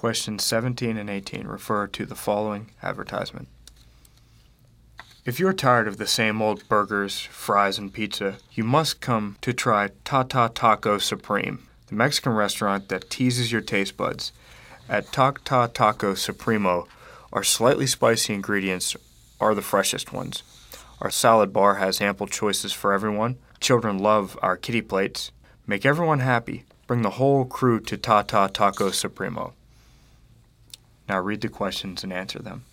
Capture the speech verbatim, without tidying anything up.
Questions seventeen and eighteen refer to the following advertisement. If you're tired of the same old burgers, fries, and pizza, you must come to try Tata Taco Supreme, the Mexican restaurant that teases your taste buds. At Tata Taco Supremo, our slightly spicy ingredients are the freshest ones. Our salad bar has ample choices for everyone. Children love our kiddie plates. Make everyone happy. Bring the whole crew to Tata Taco Supremo. Now read the questions and answer them.